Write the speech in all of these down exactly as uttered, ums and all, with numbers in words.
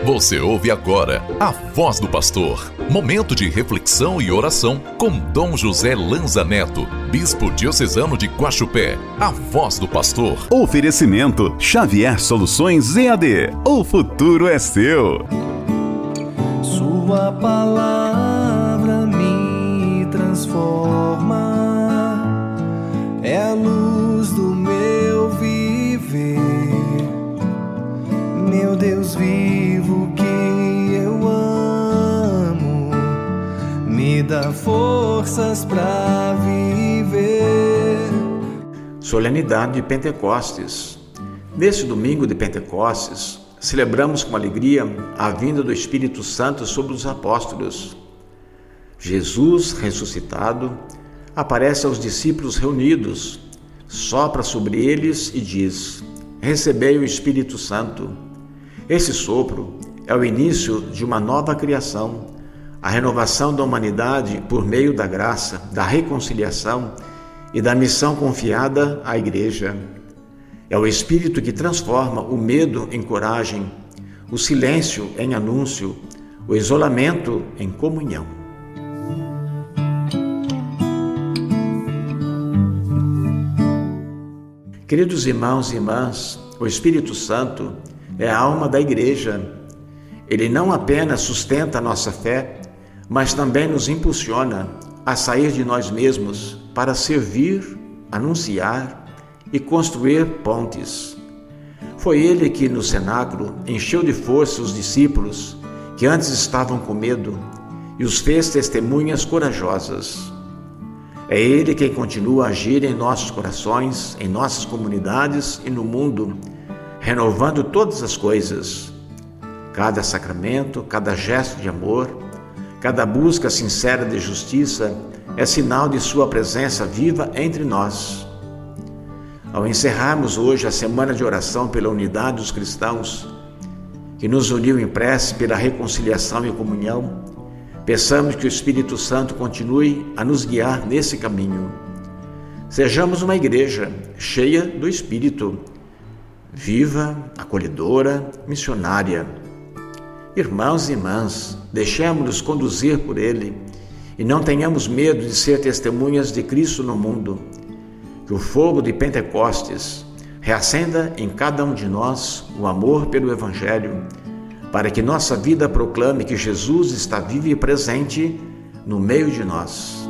Você ouve agora a Voz do Pastor. Momento de reflexão e oração com Dom José Lanza Neto, Bispo Diocesano de Guaxupé. A Voz do Pastor. Oferecimento Xavier Soluções E A D. O futuro é seu. Sua palavra me transforma, é a luz do meu viver. Meu Deus vivo que eu amo, me dá forças para viver. Solenidade de Pentecostes. Neste domingo de Pentecostes, celebramos com alegria a vinda do Espírito Santo sobre os apóstolos. Jesus, ressuscitado, aparece aos discípulos reunidos, sopra sobre eles e diz: recebei o Espírito Santo. Esse sopro é o início de uma nova criação, a renovação da humanidade por meio da graça, da reconciliação e da missão confiada à Igreja. É o Espírito que transforma o medo em coragem, o silêncio em anúncio, o isolamento em comunhão. Queridos irmãos e irmãs, o Espírito Santo é a alma da Igreja. Ele não apenas sustenta a nossa fé, mas também nos impulsiona a sair de nós mesmos para servir, anunciar e construir pontes. Foi ele que no cenáculo encheu de força os discípulos que antes estavam com medo e os fez testemunhas corajosas. É ele quem continua a agir em nossos corações, em nossas comunidades e no mundo, renovando todas as coisas. Cada sacramento, cada gesto de amor, cada busca sincera de justiça é sinal de sua presença viva entre nós. Ao encerrarmos hoje a semana de oração pela unidade dos cristãos, que nos uniu em prece pela reconciliação e comunhão, peçamos que o Espírito Santo continue a nos guiar nesse caminho. Sejamos uma igreja cheia do Espírito, viva, acolhedora, missionária. Irmãos e irmãs, deixemos-nos conduzir por Ele e não tenhamos medo de ser testemunhas de Cristo no mundo. Que o fogo de Pentecostes reacenda em cada um de nós o amor pelo Evangelho, para que nossa vida proclame que Jesus está vivo e presente no meio de nós.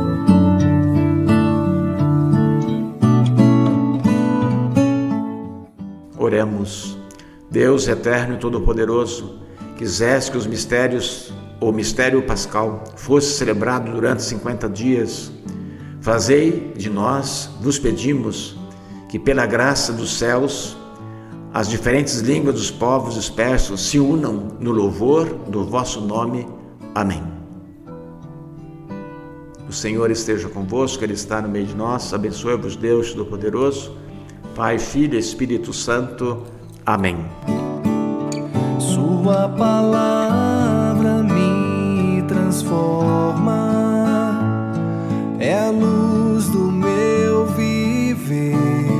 Oremos. Deus eterno e todo-poderoso, quiseste que os mistérios, ou mistério pascal, fosse celebrado durante cinquenta dias, fazei de nós, vos pedimos, que pela graça dos céus, as diferentes línguas dos povos dispersos se unam no louvor do vosso nome. Amém. O Senhor esteja convosco, Ele está no meio de nós. Abençoe-vos Deus Todo-Poderoso, Pai, Filho e Espírito Santo. Amém. Sua palavra me transforma, é a luz do meu viver.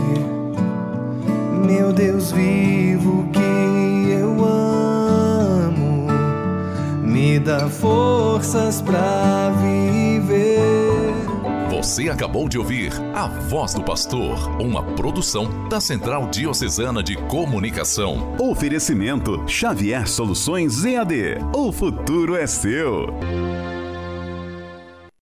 Meu Deus vivo que eu amo, me dá forças para viver. Você acabou de ouvir A Voz do Pastor, uma produção da Central Diocesana de Comunicação. Oferecimento Xavier Soluções E A D. O futuro é seu.